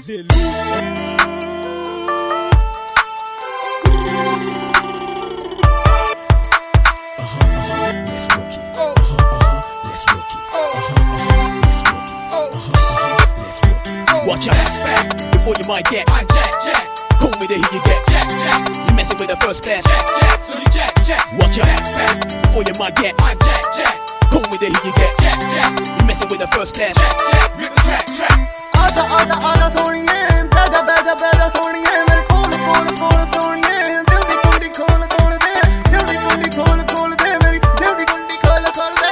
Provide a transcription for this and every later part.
Watch out, before you might get hijacked. Call me to hear you get jack. You messing with the first class. So you jack. Watch out, before you might get hijacked. Call me to hear you get jack. You messing with the first class. Rip the track. आजा सोनिए, बैठा सोनिए, मेरे कोल सोनिए, दिल दी कुंडी खोल दे, दिल दी कुंडी खोल दे, मेरी दिल दी कुंडी खोल दे.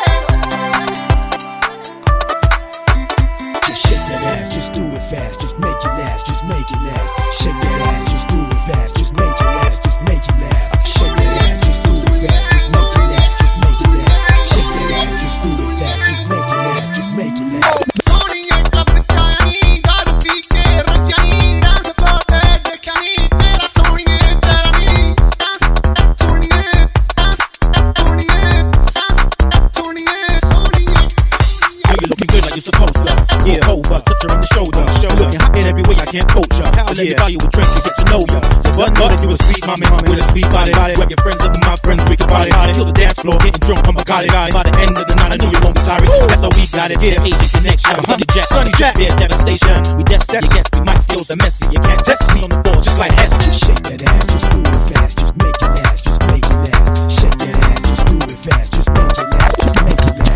Just shake that ass, just do it fast, just make it last, just make it last. Shake that ass, just do it fast, just make it last, just make it last. Shake that ass, just do it fast, just make it last, just make it last. Shake that ass, just do it fast, just make it last, just make it last. Supposed to, yeah, over, touch her on the shoulder. Looking hot in every way I can't coach her. So let me buy you a drink to get to know ya. So one know that you a sweet mommy with a sweet body. Grab your friends up with my friends, we can party. Feel the dance floor, getting drunk on Bacardi. By the end of the night, I know you won't be sorry. That's how we got it, yeah, Asian connection. Sunny Jack, yeah, devastation. We destined, you guess we might skills are messy. You can't test me on the floor just like Hess. Just shake that ass, just do it fast, just make it last, just make it last. Shake that ass, just do it fast, just make it last, just make it last.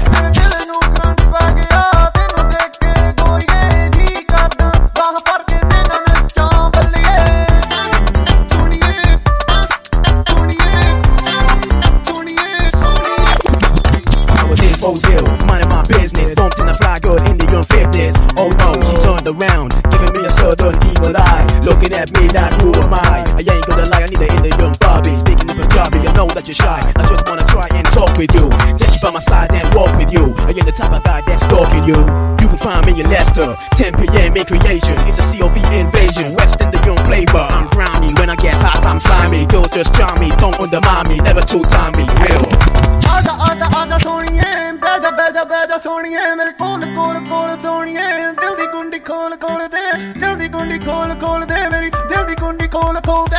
Minding my business, bumped in a fly girl in the unfitness. Oh no, she turned around, giving me a certain evil eye. Looking at me like, who am I? I ain't gonna lie, I need her in the young Barbie. Speaking in Punjabi, I know that you're shy. I just wanna try and talk with you, take you by my side and walk with you. I ain't the type of guy that's stalking you. You can find me in Leicester, 10 p.m. in creation. It's a COV invasion, West in the young flavor. I'm grimy, when I get hot I'm slimy. Girls just charm me, don't undermine me, never two-time me, real. आजा सोनिए, बैठा सोनिए, मेरे कोल सोनिए, दिल दी कुंडी खोल दे, दिल दी कुंडी खोल दे, मेरी दिल दी कुंडी खोल दे.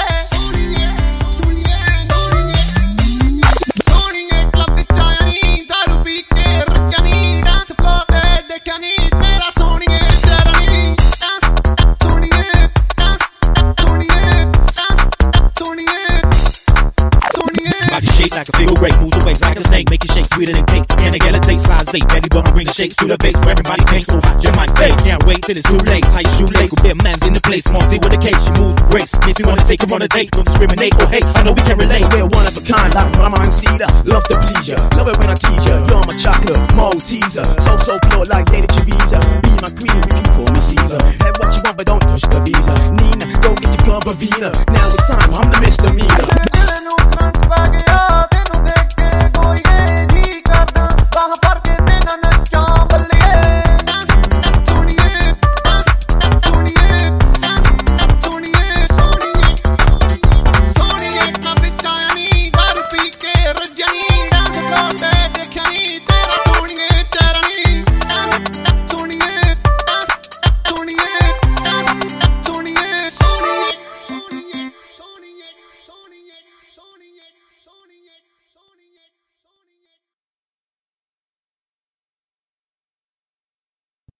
सोनिए क्लब विच आया नी, दारू पी के रज्जा नी, डांस फ्लोर ते देखा नी, तेरा सोनिए तेरा नी, डांस सोनिए. Body shaped like a figure eight, moves away like a snake, make it shake sweeter than cake. Can I get a taste? Size 8, Betty Button bring the shakes to the base. For everybody came so hot, your mind fake. Can't wait till it's too late. Tie your shoelace, good bit man's in the place. Monty with a case, she moves with grace. Makes me wanna take her on a date. Don't discriminate or hate, I know we can relate. We're one of a kind, like Mama and Cedar. Love to please ya, love it when I tease ya. You're my chocolate, Malteser. So pure like Lady Teresa. Be my queen, you can call me Caesar. Have what you want, but don't push the visa. Nina, go get your gun, Bavina. Now it's time, I'm